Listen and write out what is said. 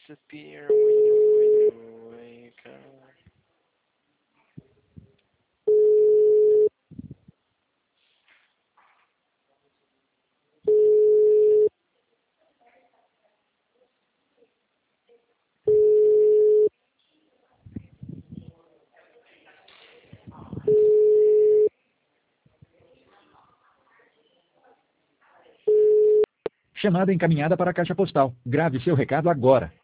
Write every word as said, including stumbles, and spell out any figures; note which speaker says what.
Speaker 1: disappear when you, when you wake up.
Speaker 2: Chamada encaminhada para a caixa postal. Grave seu recado agora.